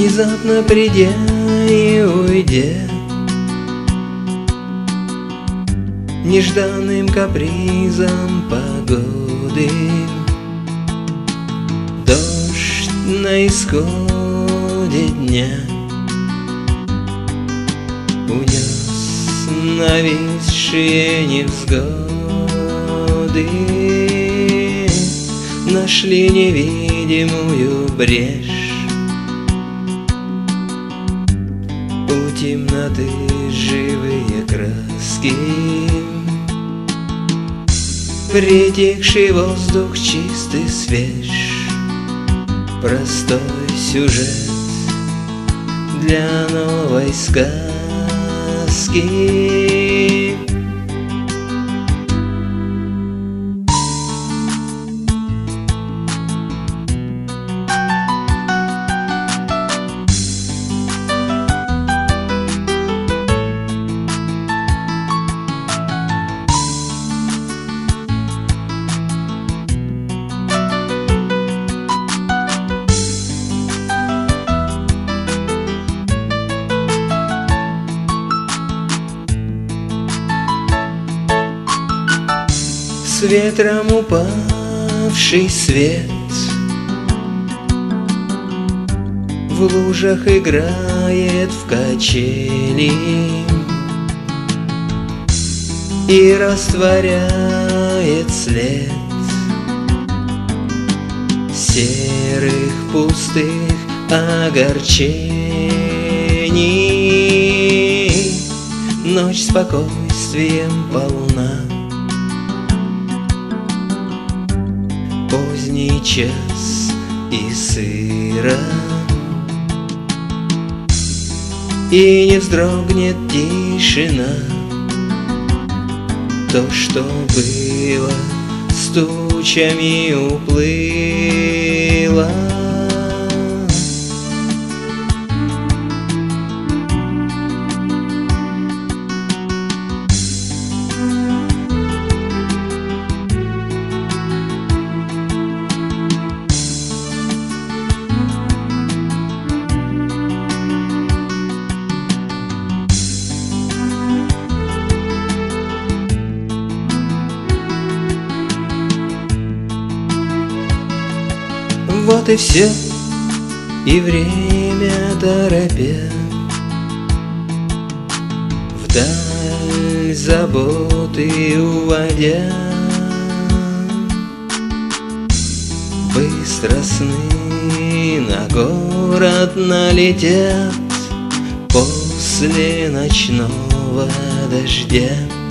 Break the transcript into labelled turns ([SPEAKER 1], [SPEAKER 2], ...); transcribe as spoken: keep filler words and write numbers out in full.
[SPEAKER 1] внезапно придя и уйдя, нежданным капризом погоды. Дождь на исходе дня унес нависшие невзгоды, нашли невидимую брешь у темноты живые краски. Притихший воздух чистый, свеж, простой сюжет для новой сказки. С ветром упавший свет в лужах играет в качели и растворяет след серых пустых огорчений. Ночь спокойствием полна, поздний час и сыро, и не вздрогнет тишина. То, что было, с тучами уплыло. Вот и все, и время торопя вдаль заботы уводя. Быстро сны на город налетят после ночного дождя.